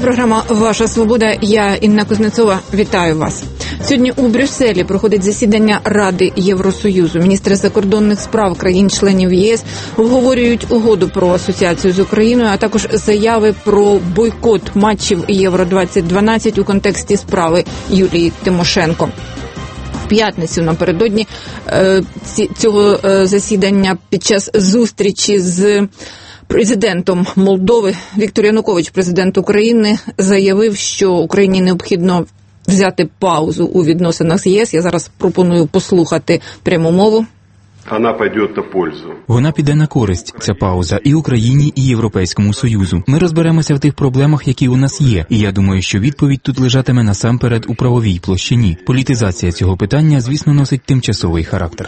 програма «Ваша свобода». Я Інна Кузнецова. Вітаю вас. Сьогодні у Брюсселі проходить засідання Ради Євросоюзу. Міністри закордонних справ країн-членів ЄС обговорюють угоду про асоціацію з Україною, а також заяви про бойкот матчів Євро-2012 у контексті справи Юлії Тимошенко. В п'ятницю напередодні цього засідання під час зустрічі з президентом Молдови Віктор Янукович, президент України, заявив, що Україні необхідно взяти паузу у відносинах з ЄС. Я зараз пропоную послухати пряму мову. Вона піде на користь, ця пауза, і Україні, і Європейському Союзу. Ми розберемося в тих проблемах, які у нас є. І я думаю, що відповідь тут лежатиме насамперед у правовій площині. Політизація цього питання, звісно, носить тимчасовий характер.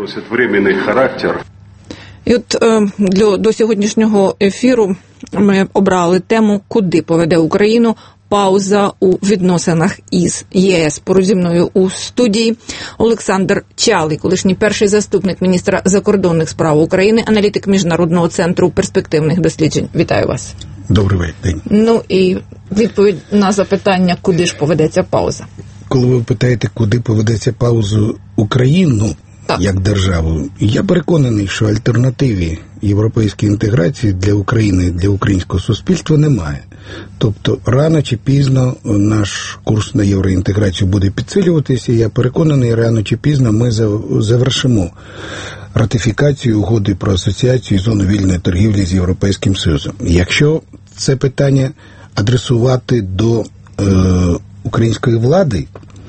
І от до сьогоднішнього ефіру ми обрали тему «Куди поведе Україну пауза у відносинах із ЄС». Поруч зі мною у студії Олександр Чалий, колишній перший заступник міністра закордонних справ України, аналітик Міжнародного центру перспективних досліджень. Вітаю вас. Добрий день. Ну і відповідь на запитання, куди ж поведеться пауза. Коли ви питаєте, куди поведеться паузу Україну, як державу, я переконаний, що альтернативі європейській інтеграції для України, для українського суспільства немає. Тобто, рано чи пізно наш курс на євроінтеграцію буде підсилюватися, і я переконаний, рано чи пізно ми завершимо ратифікацію угоди про асоціацію і зону вільної торгівлі з Європейським Союзом. Якщо це питання адресувати до української влади,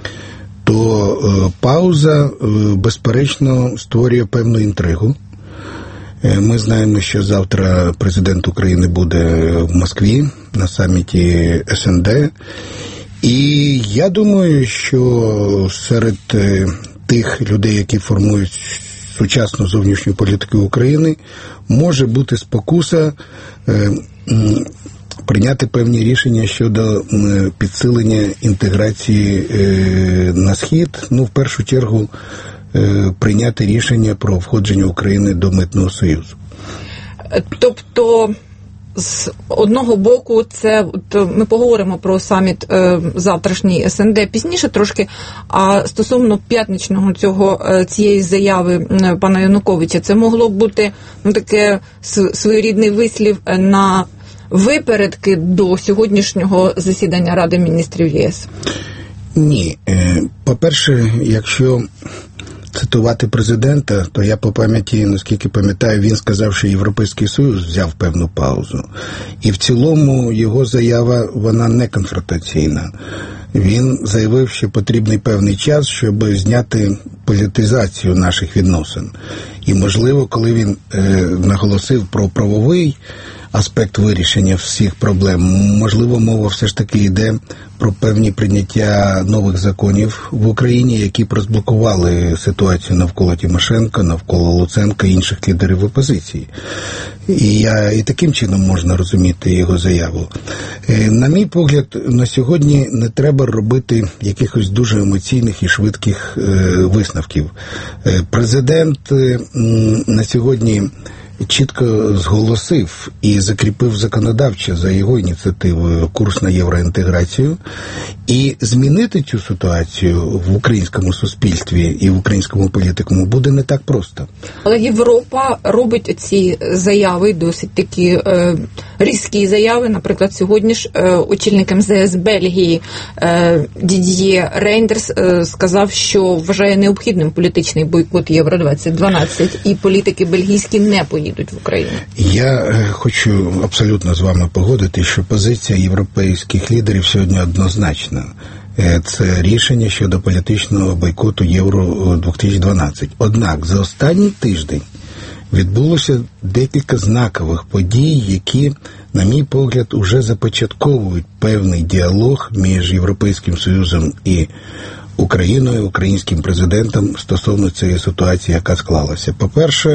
то пауза, безперечно, створює певну інтригу. Ми знаємо, що завтра президент України буде в Москві на саміті СНД. І я думаю, що серед тих людей, які формують сучасну зовнішню політику України, може бути спокуса прийняти певні рішення щодо підсилення інтеграції на Схід. В першу чергу, прийняти рішення про входження України до Митного Союзу. Тобто, з одного боку, ми поговоримо про саміт завтрашній СНД пізніше трошки, а стосовно п'ятничного цієї заяви пана Януковича, це могло б бути таке своєрідний вислів на випередки до сьогоднішнього засідання Ради міністрів ЄС? Ні. По-перше, якщо цитувати президента, то я по пам'яті, наскільки пам'ятаю, він сказав, що Європейський Союз взяв певну паузу. І в цілому його заява, вона не конфронтаційна. Він заявив, що потрібний певний час, щоб зняти політизацію наших відносин. І, можливо, коли він наголосив про правовий аспект вирішення всіх проблем, можливо, мова все ж таки йде про певні прийняття нових законів в Україні, які б розблокували ситуацію навколо Тимошенко, навколо Луценка і інших лідерів опозиції. І таким чином можна розуміти його заяву. На мій погляд, на сьогодні не треба робити якихось дуже емоційних і швидких висновків. Президент на сьогодні чітко зголосив і закріпив законодавчо за його ініціативою курс на євроінтеграцію. І змінити цю ситуацію в українському суспільстві і в українському політикуму буде не так просто. Але Європа робить ці заяви, досить такі різкі заяви. Наприклад, сьогодні ж очільник МЗС Бельгії Дід'є Рейндерс сказав, що вважає необхідним політичний бойкот Євро-2012, і політики бельгійські не поїдуть в Україну. Я хочу абсолютно з вами погодити, що позиція європейських лідерів сьогодні однозначна. Це рішення щодо політичного бойкоту Євро-2012. Однак за останній тиждень відбулося декілька знакових подій, які, на мій погляд, уже започатковують певний діалог між Європейським Союзом і Україною, українським президентом стосовно цієї ситуації, яка склалася. По-перше,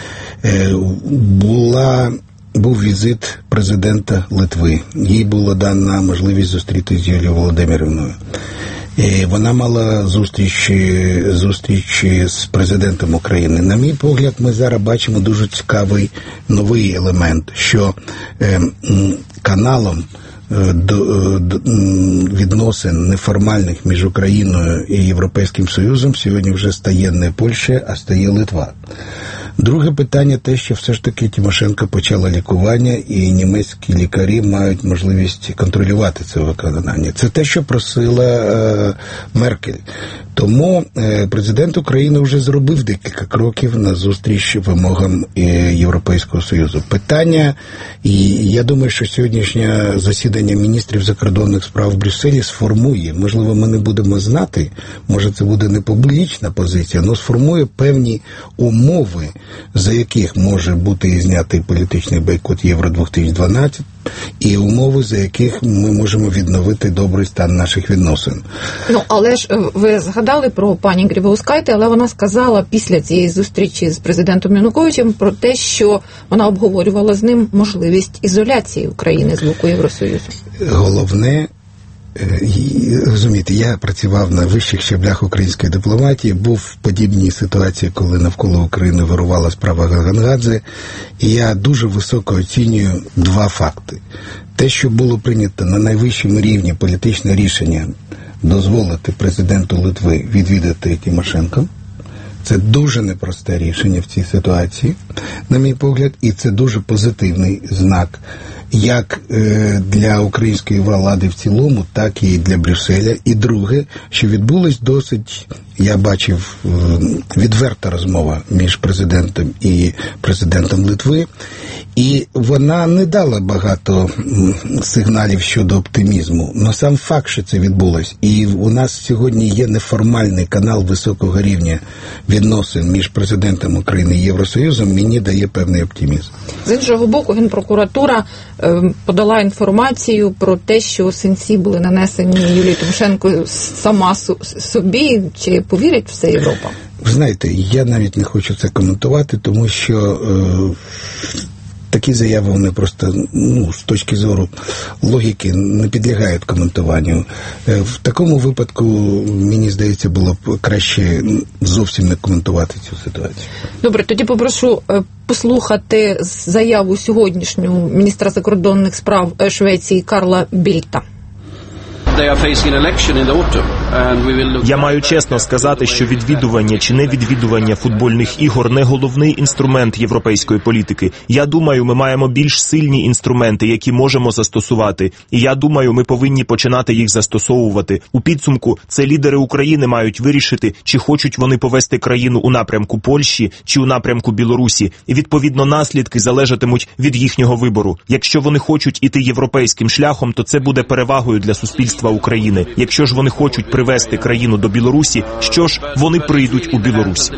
був візит президента Литви. Їй було дана можливість зустрітися з Юлією Володимирівною. Вона мала зустріч з президентом України. На мій погляд, ми зараз бачимо дуже цікавий новий елемент, що каналом відносин неформальних між Україною і Європейським Союзом сьогодні вже стає не Польща, а стає Литва. Друге питання те, що все ж таки Тимошенко почала лікування, і німецькі лікарі мають можливість контролювати це виконання. Це те, що просила Меркель. Тому президент України вже зробив декілька кроків на зустріч вимогам Європейського Союзу. Питання, і я думаю, що сьогоднішнє засідання міністрів закордонних справ в Брюсселі сформує, можливо, ми не будемо знати, може це буде не публічна позиція, але сформує певні умови, за яких може бути знятий політичний бойкот Євро-2012, і умови, за яких ми можемо відновити добрий стан наших відносин. Ну, але ж ви згадали про пані Грибаускайте, але вона сказала після цієї зустрічі з президентом Януковичем про те, що вона обговорювала з ним можливість ізоляції України з боку Євросоюзу. Головне, розумієте, я працював на вищих щаблях української дипломатії, був в подібній ситуації, коли навколо України вирувала справа Гагангадзе, і я дуже високо оцінюю два факти. Те, що було прийнято на найвищому рівні політичне рішення дозволити президенту Литви відвідати Тимошенко, це дуже непросте рішення в цій ситуації, на мій погляд, і це дуже позитивний знак як для української влади в цілому, так і для Брюсселя. І друге, що відбулась досить, я бачив, відверта розмова між президентом і президентом Литви, і вона не дала багато сигналів щодо оптимізму. Но сам факт, що це відбулось, і у нас сьогодні є неформальний канал високого рівня відносин між президентом України і Євросоюзом, мені дає певний оптимізм. З іншого боку, Генпрокуратура подала інформацію про те, що синці були нанесені Юлії Тимошенко сама собі. Чи повірить в це Європа? Ви знаєте, я навіть не хочу це коментувати, тому що такі заяви, вони просто, з точки зору логіки, не підлягають коментуванню. В такому випадку, мені здається, було б краще зовсім не коментувати цю ситуацію. Добре, тоді попрошу послухати заяву сьогоднішню міністра закордонних справ Швеції Карла Більта. Я маю чесно сказати, що відвідування чи невідвідування футбольних ігор не головний інструмент європейської політики. Я думаю, ми маємо більш сильні інструменти, які можемо застосувати. І я думаю, ми повинні починати їх застосовувати. У підсумку, це лідери України мають вирішити, чи хочуть вони повести країну у напрямку Польщі, чи у напрямку Білорусі. І, відповідно, наслідки залежатимуть від їхнього вибору. Якщо вони хочуть іти європейським шляхом, то це буде перевагою для суспільства України. Якщо ж вони хочуть привести країну до Білорусі, що ж, вони прийдуть у Білорусь.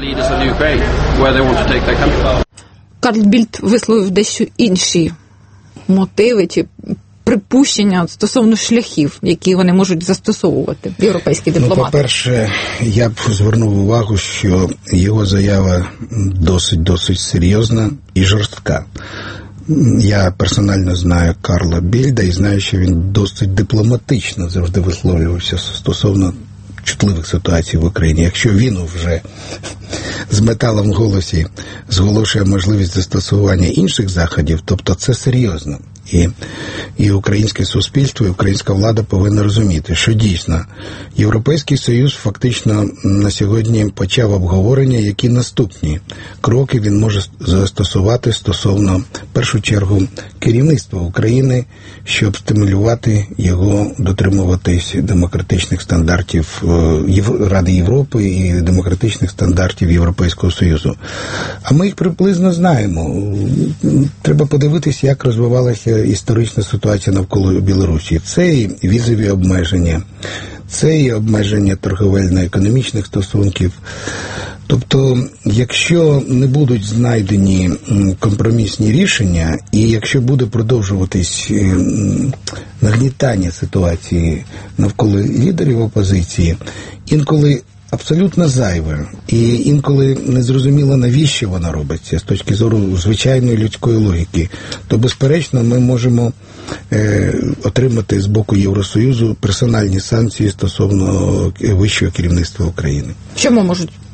Карл Більт висловив дещо інші мотиви чи припущення стосовно шляхів, які вони можуть застосовувати, європейські дипломати. По-перше, я б звернув увагу, що його заява досить серйозна і жорстка. Я персонально знаю Карла Більда і знаю, що він досить дипломатично завжди висловлювався стосовно чутливих ситуацій в Україні. Якщо він вже з металом в голосі зголошує можливість застосування інших заходів, тобто це серйозно. І українське суспільство, і українська влада повинна розуміти, що дійсно Європейський Союз фактично на сьогодні почав обговорення, які наступні кроки він може застосувати стосовно, в першу чергу, керівництва України, щоб стимулювати його дотримуватись демократичних стандартів Ради Європи і демократичних стандартів Європейського Союзу. А ми їх приблизно знаємо. Треба подивитися, як розвивалася історична ситуація навколо Білорусі. Це і візові обмеження, це і обмеження торговельно-економічних стосунків. Тобто, якщо не будуть знайдені компромісні рішення, і якщо буде продовжуватись нагнітання ситуації навколо лідерів опозиції, інколи абсолютно зайве, і інколи незрозуміло, навіщо вона робиться з точки зору звичайної людської логіки, то, безперечно, ми можемо отримати з боку Євросоюзу персональні санкції стосовно вищого керівництва України. Чому можуть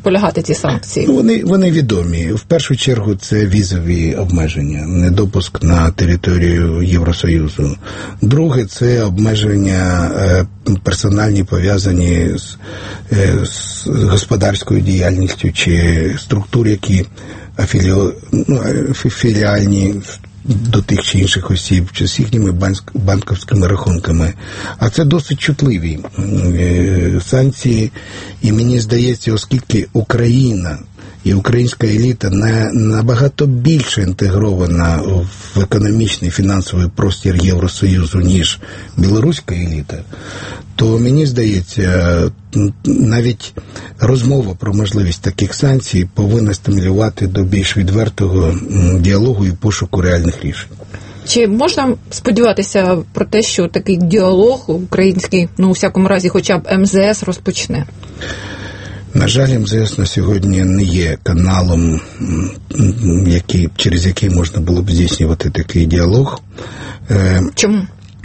полягати ці санкції? Вони відомі. В першу чергу це візові обмеження, недопуск на територію Євросоюзу. Друге, це обмеження персональні, пов'язані з господарською діяльністю чи структур, які філіальні до тих чи інших осіб, чи з їхніми банківськими рахунками. А це досить чутливі санкції. І мені здається, оскільки Україна і українська еліта набагато більше інтегрована в економічний фінансовий простір Євросоюзу, ніж білоруська еліта, то мені здається, навіть розмова про можливість таких санкцій повинна стимулювати до більш відвертого діалогу і пошуку реальних рішень. Чи можна сподіватися про те, що такий діалог український, у всякому разі, хоча б МЗС розпочне? На жаль, МЗС на сьогодні не є каналом, через який можна було б здійснювати такий діалог. Чому?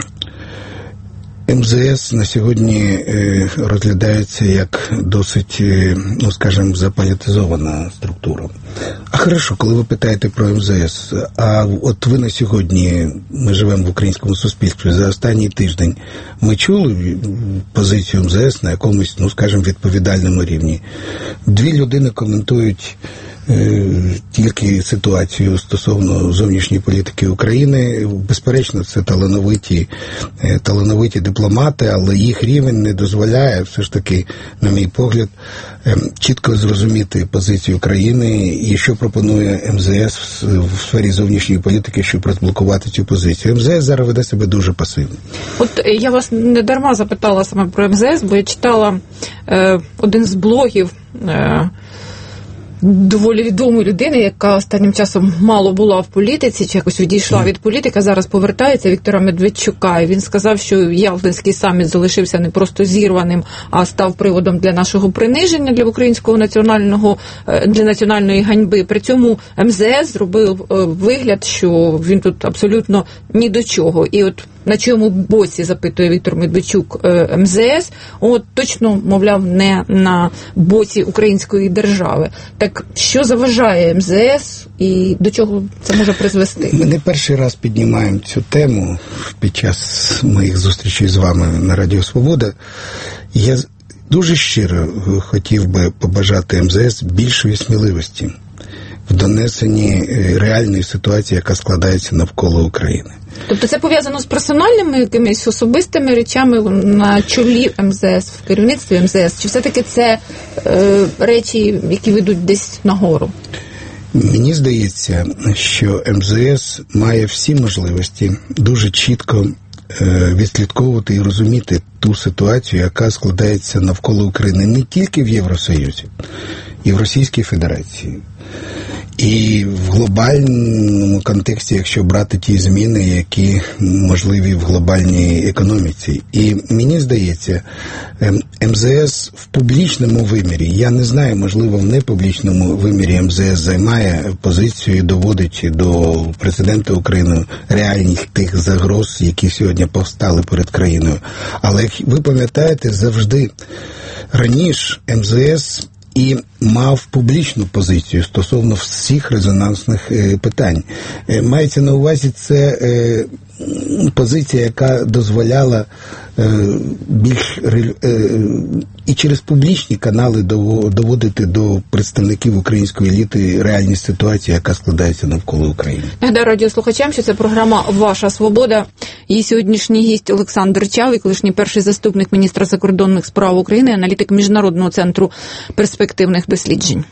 МЗС на сьогодні розглядається як досить, скажімо, заполітизована структура. А хорошо, коли ви питаєте про МЗС, а от ви на сьогодні, ми живемо в українському суспільстві, за останній тиждень ми чули позицію МЗС на якомусь, скажімо, відповідальному рівні. Дві людини коментують тільки ситуацію стосовно зовнішньої політики України. Безперечно, це талановиті дипломати, але їх рівень не дозволяє, все ж таки, на мій погляд, чітко зрозуміти позицію країни і що пропонує МЗС в сфері зовнішньої політики, щоб розблокувати цю позицію. МЗС зараз веде себе дуже пасивно. От я вас не дарма запитала саме про МЗС, бо я читала один з блогів доволі відомої людини, яка останнім часом мало була в політиці, чи якось відійшла від політики, зараз повертається, Віктора Медведчука. І він сказав, що Ялтинський саміт залишився не просто зірваним, а став приводом для нашого приниження, для українського для національної ганьби. При цьому МЗС зробив вигляд, що він тут абсолютно ні до чого. І от на чому боці, запитує Віктор Медведчук, МЗС, точно, мовляв, не на боці української держави. Так що заважає МЗС і до чого це може призвести? Ми не перший раз піднімаємо цю тему під час моїх зустрічей з вами на Радіо Свобода. Я дуже щиро хотів би побажати МЗС більшої сміливості в донесенні реальної ситуації, яка складається навколо України. Тобто це пов'язано з персональними якимись особистими речами на чолі МЗС, в керівництві МЗС? Чи все-таки це речі, які ведуть десь нагору? Мені здається, що МЗС має всі можливості дуже чітко відслідковувати і розуміти ту ситуацію, яка складається навколо України не тільки в Євросоюзі, і в Російській Федерації. І в глобальному контексті, якщо брати ті зміни, які можливі в глобальній економіці. І мені здається, МЗС в публічному вимірі, я не знаю, можливо, в непублічному вимірі МЗС займає позицію і доводить до президента України реальність тих загроз, які сьогодні повстали перед країною. Але, як ви пам'ятаєте, завжди раніше МЗС і мав публічну позицію стосовно всіх резонансних питань. Мається на увазі, це позиція, яка дозволяла більш і через публічні канали доводити до представників української еліти реальність ситуації, яка складається навколо України. Нагадаю радіослухачам, що це програма «Ваша свобода». Її сьогоднішній гість Олександр Чалий, колишній перший заступник міністра закордонних справ України, аналітик Міжнародного центру перспективних досліджень.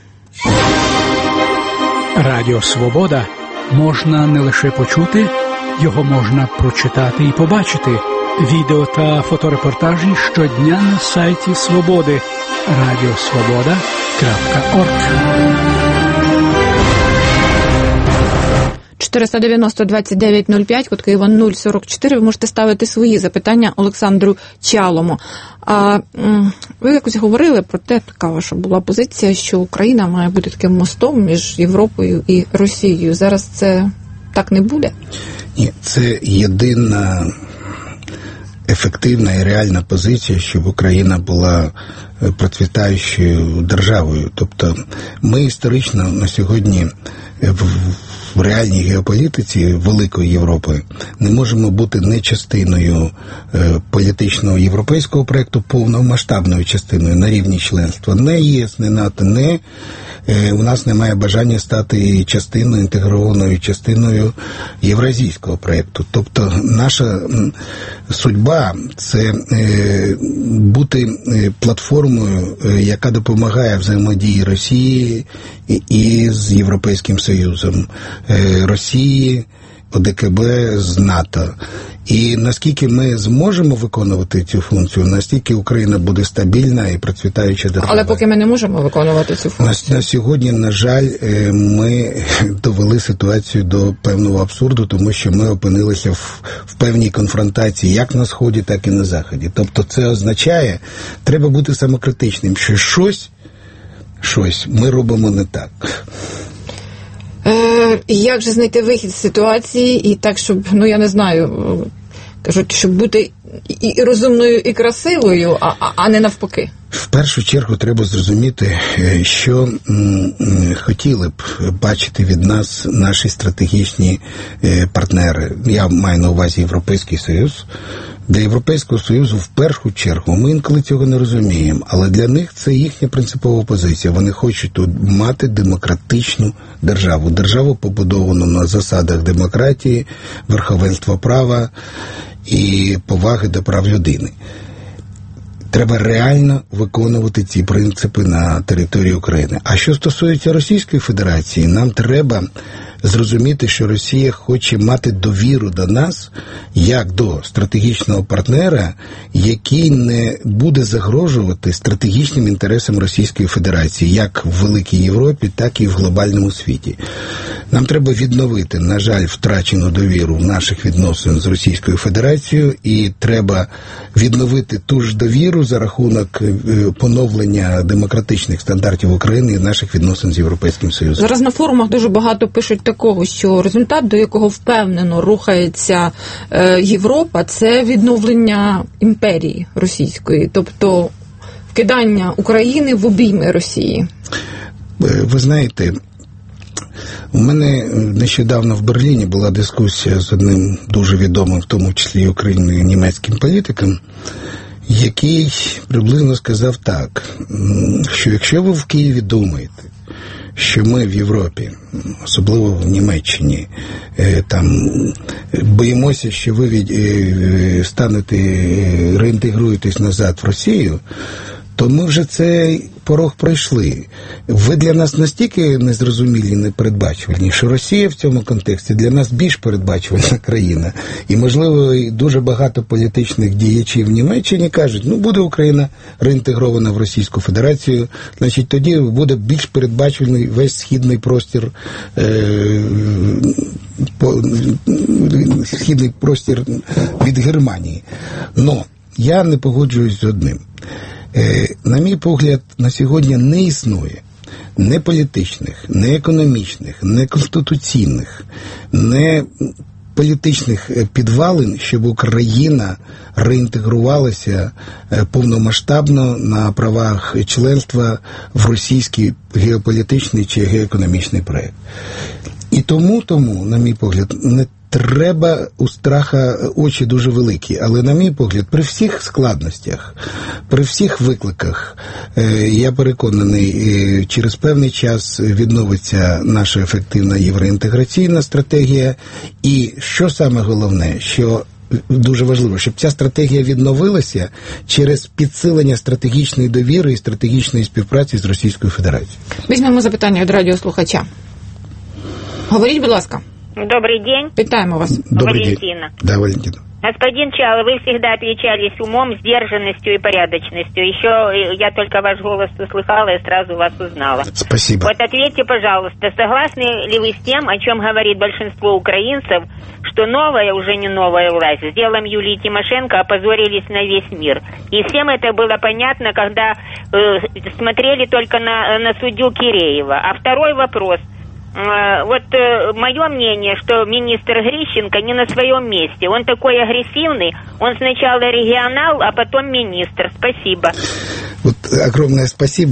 Радіо «Свобода» можна не лише почути, його можна прочитати і побачити. Відео та фоторепортажі щодня на сайті Свободи. radiosvoboda.org 490-2905, код Києва 044. Ви можете ставити свої запитання Олександру Чалому. А ви якось говорили про те, така ваша була позиція, що Україна має бути таким мостом між Європою і Росією. Зараз це так не буде? Ні, це єдина ефективна і реальна позиція, щоб Україна була процвітаючою державою. Тобто ми історично на сьогодні в реальній геополітиці Великої Європи не можемо бути не частиною політичного європейського проєкту, повномасштабною частиною на рівні членства. Не ЄС, не НАТО, не у нас немає бажання стати частиною, інтегрованою частиною євразійського проєкту. Тобто наша судьба – це бути платформою, яка допомагає взаємодії Росії і з Європейським Союзом, Росії, ОДКБ з НАТО. І наскільки ми зможемо виконувати цю функцію, настільки Україна буде стабільна і процвітаюча держава. Але поки ми не можемо виконувати цю функцію. На сьогодні, на жаль, ми довели ситуацію до певного абсурду, тому що ми опинилися в певній конфронтації як на Сході, так і на Заході. Тобто це означає, треба бути самокритичним, що щось ми робимо не так. Як же знайти вихід з ситуації і так, щоб, я не знаю, кажуть, щоб бути і розумною, і красивою, а не навпаки? В першу чергу треба зрозуміти, що хотіли б бачити від нас наші стратегічні партнери. Я маю на увазі Європейський Союз. Для Європейського Союзу в першу чергу, ми інколи цього не розуміємо, але для них це їхня принципова позиція. Вони хочуть тут мати демократичну державу. Державу, побудовану на засадах демократії, верховенства права і поваги до прав людини. Треба реально виконувати ці принципи на території України. А що стосується Російської Федерації, нам треба зрозуміти, що Росія хоче мати довіру до нас як до стратегічного партнера, який не буде загрожувати стратегічним інтересам Російської Федерації, як в Великій Європі, так і в глобальному світі. Нам треба відновити, на жаль, втрачену довіру наших відносин з Російською Федерацією, і треба відновити ту ж довіру за рахунок поновлення демократичних стандартів України і наших відносин з Європейським Союзом. Зараз на форумах дуже багато пишуть такого, що результат, до якого впевнено рухається Європа, це відновлення імперії російської, тобто вкидання України в обійми Росії. Ви знаєте, у мене нещодавно в Берліні була дискусія з одним дуже відомим, в тому числі Україною, німецьким політиком, який приблизно сказав так, що якщо ви в Києві думаєте, що ми в Європі, особливо в Німеччині, там боїмося, що ви реінтегруєтесь назад в Росію, то ми вже цей порог пройшли. Ви для нас настільки незрозумілі, непередбачувальні, що Росія в цьому контексті для нас більш передбачувальна країна. І, можливо, дуже багато політичних діячів в Німеччині кажуть, буде Україна реінтегрована в Російську Федерацію, значить, тоді буде більш передбачувальний весь східний простір, східний простір від Германії. Но я не погоджуюсь з одним. На мій погляд, на сьогодні не існує не політичних, не економічних, не конституційних, не політичних підвалин, щоб Україна реінтегрувалася повномасштабно на правах членства в російський геополітичний чи геоекономічний проєкт. І тому, на мій погляд, не треба у страха очі дуже великі, але, на мій погляд, при всіх складностях, при всіх викликах, я переконаний, через певний час відновиться наша ефективна євроінтеграційна стратегія. І що саме головне, що дуже важливо, щоб ця стратегія відновилася через підсилення стратегічної довіри і стратегічної співпраці з Російською Федерацією. Візьмемо запитання від радіослухача. Говоріть, будь ласка. Добрый день. Вітаємо вас. Валентина. Да, Валентина. Господин Чалый, вы всегда отличались умом, сдержанностью и порядочностью. Еще я только ваш голос услыхала и сразу вас узнала. Спасибо. Вот ответьте, пожалуйста, согласны ли вы с тем, о чем говорит большинство украинцев, что новая, уже не новая власть, с делом Юлии Тимошенко опозорились на весь мир? И всем это было понятно, когда смотрели только на судью Киреева. А второй вопрос. Вот мое мнение, что министр Грищенко не на своем месте. Он такой агрессивный, он сначала регионал, а потом министр. Спасибо. Вот огромное спасибо.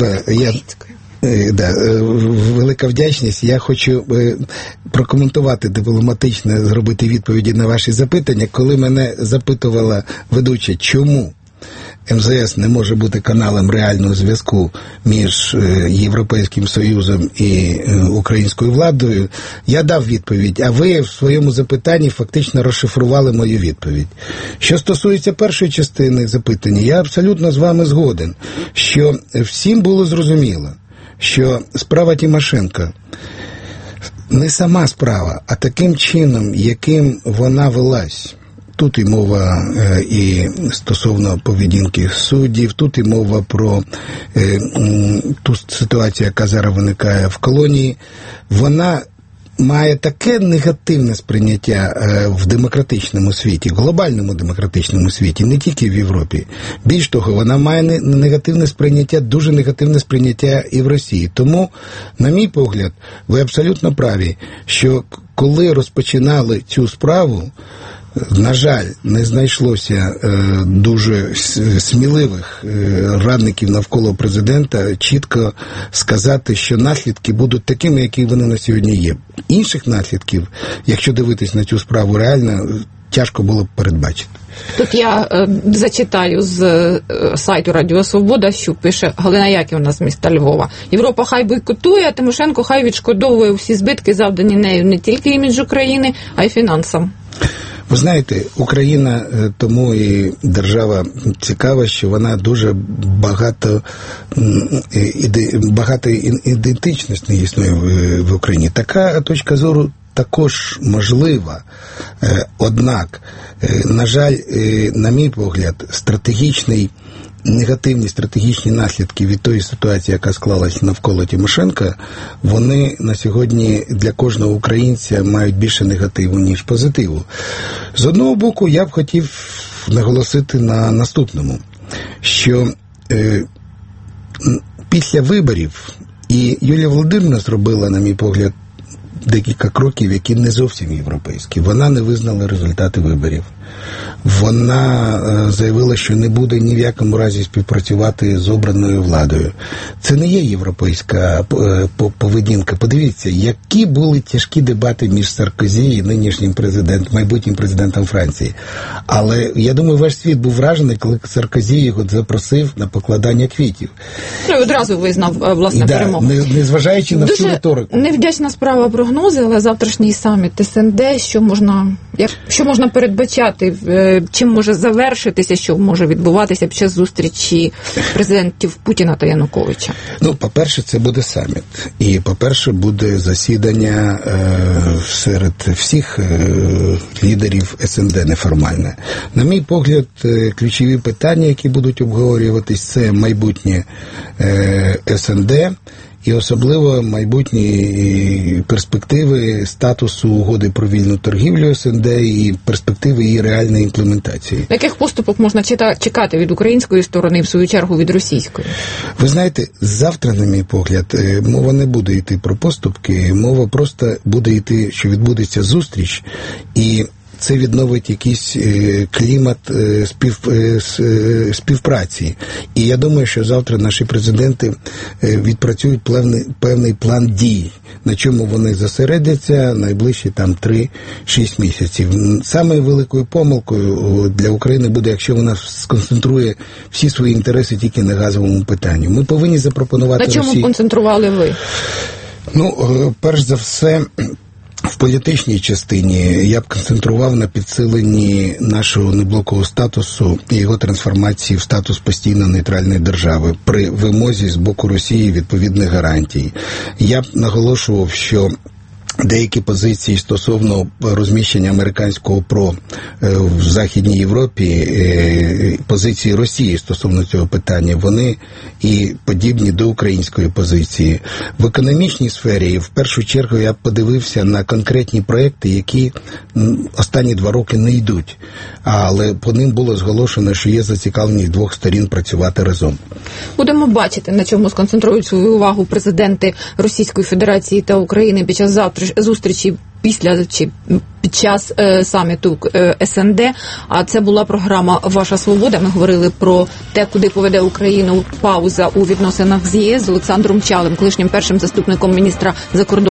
Велика вдячність. Я хочу прокоментувати дипломатично, зробити відповіді на ваші запитання. Коли мене запитувала ведуча, чому МЗС не може бути каналом реального зв'язку між Європейським Союзом і українською владою, я дав відповідь, а ви в своєму запитанні фактично розшифрували мою відповідь. Що стосується першої частини запитання, я абсолютно з вами згоден, що всім було зрозуміло, що справа Тимошенко не сама справа, а таким чином, яким вона велась. Тут і мова і стосовно поведінки суддів, тут і мова про ту ситуацію, яка зараз виникає в колонії. Вона має таке негативне сприйняття в демократичному світі, в глобальному демократичному світі, не тільки в Європі. Більш того, вона має негативне сприйняття, дуже негативне сприйняття і в Росії. Тому, на мій погляд, ви абсолютно праві, що коли розпочинали цю справу, на жаль, не знайшлося дуже сміливих радників навколо президента чітко сказати, що наслідки будуть такими, які вони на сьогодні є. Інших наслідків, якщо дивитись на цю справу реально, тяжко було б передбачити. Тут я зачитаю з сайту Радіо Свобода, що пише Галина Яківна з міста Львова. Європа хай бойкотує, а Тимошенко хай відшкодовує всі збитки, завдані нею не тільки іміджу країни, а й фінансам. Ви знаєте, Україна тому і держава цікава, що вона дуже багато ідентичностей існує в Україні. Така точка зору також можлива. Однак, на жаль, на мій погляд, негативні стратегічні наслідки від тої ситуації, яка склалась навколо Тимошенка, вони на сьогодні для кожного українця мають більше негативу, ніж позитиву. З одного боку, я б хотів наголосити на наступному, що після виборів і Юлія Володимирівна зробила, на мій погляд, декілька кроків, які не зовсім європейські. Вона не визнала результати виборів. Вона заявила, що не буде ні в якому разі співпрацювати з обраною владою. Це не є європейська поведінка. Подивіться, які були тяжкі дебати між Саркозі і нинішнім майбутнім президентом Франції. Але, я думаю, весь світ був вражений, коли Саркозі його запросив на покладання квітів. Одразу визнав, власне, перемогу. Незважаючи на всю риторику. Дуже невдячна справа прогнози, але завтрашній саміт СНД, що можна передбачати, чим може завершитися, що може відбуватися під час зустрічі президентів Путіна та Януковича? По-перше, це буде саміт. І, по-перше, буде засідання серед всіх лідерів СНД неформальне. На мій погляд, ключові питання, які будуть обговорюватись, це майбутнє СНД, і особливо майбутні перспективи статусу угоди про вільну торгівлю СНД і перспективи її реальної імплементації. Яких поступок можна чекати від української сторони і, в свою чергу, від російської? Ви знаєте, завтра, на мій погляд, мова не буде йти про поступки, мова просто буде йти, що відбудеться зустріч, і це відновить якийсь клімат співпраці. І я думаю, що завтра наші президенти відпрацюють певний план дій, на чому вони зосередяться найближчі 3-6 місяців. Саме великою помилкою для України буде, якщо вона сконцентрує всі свої інтереси тільки на газовому питанні. Ми повинні запропонувати Росії... На чому концентрували ви? Перш за все, в політичній частині я б концентрував на підсиленні нашого неблокового статусу і його трансформації в статус постійно нейтральної держави при вимозі з боку Росії відповідних гарантій. Я б наголошував, що деякі позиції стосовно розміщення американського ПРО в Західній Європі, позиції Росії стосовно цього питання, вони і подібні до української позиції. В економічній сфері, в першу чергу, я подивився на конкретні проекти, які останні 2 роки не йдуть, але по ним було зголошено, що є зацікавленість двох сторін працювати разом. Будемо бачити, на чому сконцентрують свою увагу президенти Російської Федерації та України під час зустрічі після чи під час саміту СНД. А це була програма «Ваша свобода». Ми говорили про те, куди поведе Україну пауза у відносинах з ЄС з Олександром Чалим, колишнім першим заступником міністра закордонних